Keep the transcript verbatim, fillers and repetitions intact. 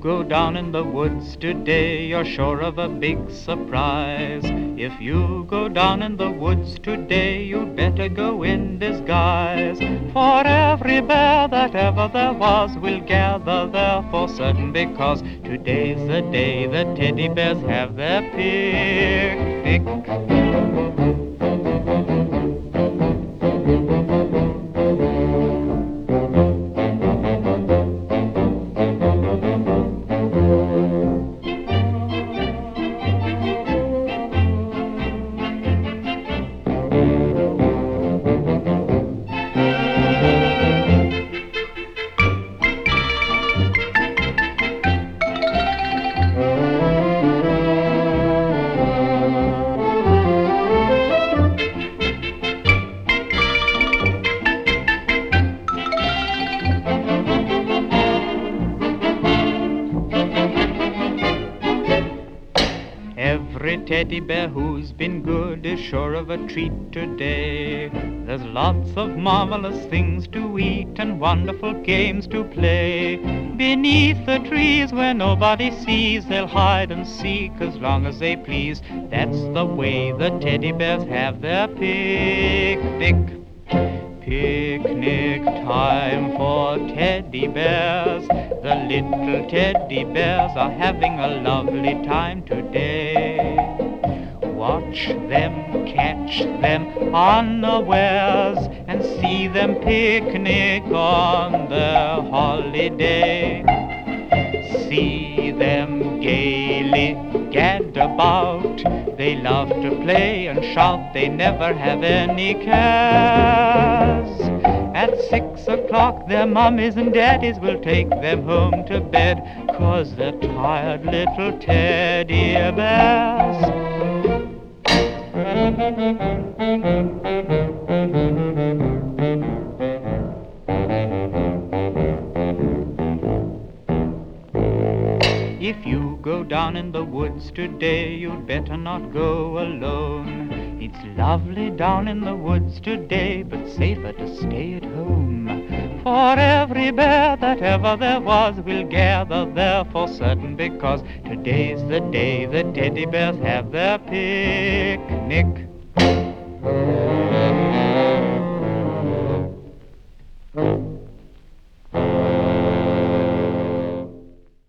go down in the woods today, you're sure of a big surprise. If you go down in the woods today, you'd better go in disguise. For every bear that ever there was will gather there for certain, because today's the day the teddy bears have their picnic. Every teddy bear who's been good is sure of a treat today. There's lots of marvelous things to eat and wonderful games to play. Beneath the trees where nobody sees, they'll hide and seek as long as they please. That's the way the teddy bears have their picnic. Picnic time for teddy bears. The little teddy bears are having a lovely time today. Watch them, catch them unawares, and see them picnic on their holiday. See them gaily gad about. They love to play and shout, they never have any cares. At six o'clock their mummies and daddies will take them home to bed, 'cause they're tired little teddy bears. If you go down in the woods today, you'd better not go alone. It's lovely down in the woods today, but safer to stay at home. For every bear that ever there was will gather there for certain, because today's the day the teddy bears have their picnic.